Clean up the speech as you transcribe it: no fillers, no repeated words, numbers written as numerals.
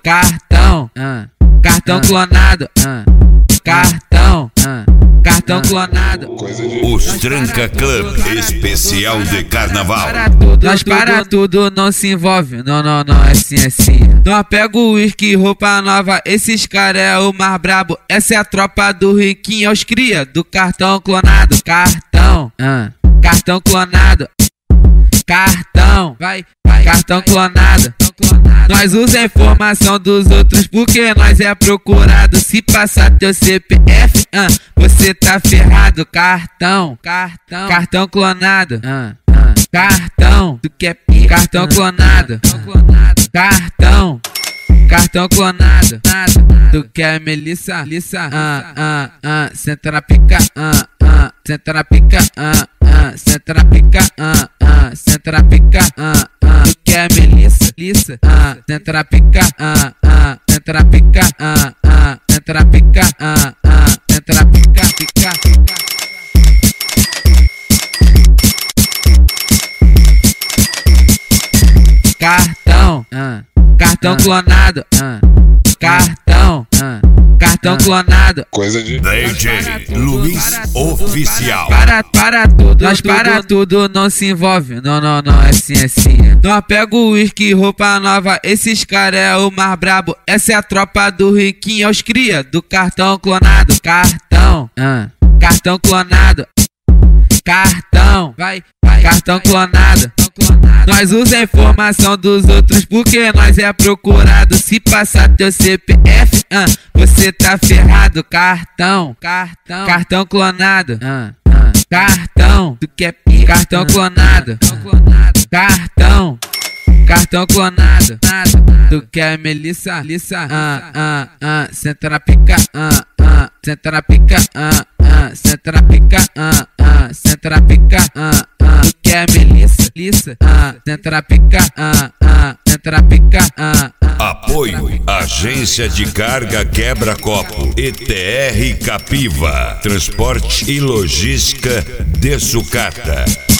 cartão, cartão clonado, cartão clonado. Os Tranca Club especial de carnaval. Nós para tudo, não se envolve, não, é assim. Nós pega o uísque, roupa nova, esses cara é o mais brabo. Essa é a tropa do riquinho, aos cria do cartão clonado. Cartão clonado, cartão clonado. Nós usa a informação dos outros porque nós é procurado. Se passar teu CPF, você tá ferrado. Cartão clonado, cartão, tu quer pica? Cartão clonado, cartão clonado. Tu quer Melissa? Senta na pica, senta na pica, senta na pica, senta na pica. Tu quer Melissa? Senta na pica, senta na pica, senta na pica, senta na pica, pica. Cartão clonado, cartão clonado. Coisa de DJ Luiz Oficial. Para tudo, nós para tudo, não se envolve, não, é assim. Nós pega o uísque, roupa nova, esses cara é o mais brabo. Essa é a tropa do riquinho, aos cria do cartão clonado. Cartão clonado, cartão clonado. Nós usa a informação dos outros porque nós é procurado. Se passar teu CPF, você tá ferrado. Cartão clonado, cartão, tu quer pica? Cartão clonado, cartão clonado. Tu quer Melissa? Senta na pica, senta na pica, senta na pica, senta na pica. Tu quer Melissa? Senta na pica, senta na pica. Apoio Agência de Carga Quebra-Copo, ETR Capiva, Transporte e Logística de Sucata.